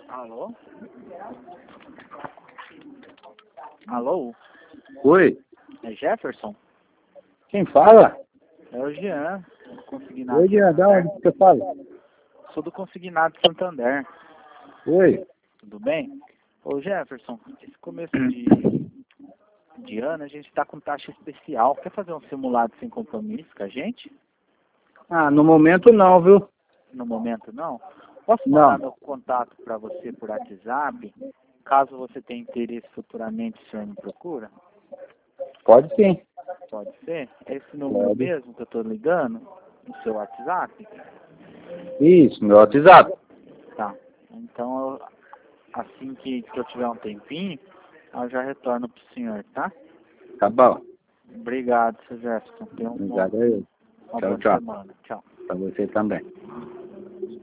Alô? Alô? Oi, É Jefferson? quem fala? É o Jean, do Consignado Oi, de Jean, da Santander. onde você fala? Sou do Consignado de Santander. Oi. Tudo bem? Ô Jefferson, esse começo de ano a gente está com taxa especial. Quer fazer um simulado sem compromisso com a gente? Ah, no momento não, viu? No momento não? Posso Não. mandar meu contato para você por WhatsApp? Caso você tenha interesse futuramente, o senhor me procura? Pode sim. Pode ser? É esse número Pode. mesmo que eu estou ligando? No seu WhatsApp? Isso, meu WhatsApp. Tá. Então, assim que eu tiver um tempinho, eu já retorno pro senhor, tá? Tá bom. Obrigado, seu Jefferson. Tenha uma Obrigado aí. boa Tchau, tchau. semana. Tchau. Pra você também.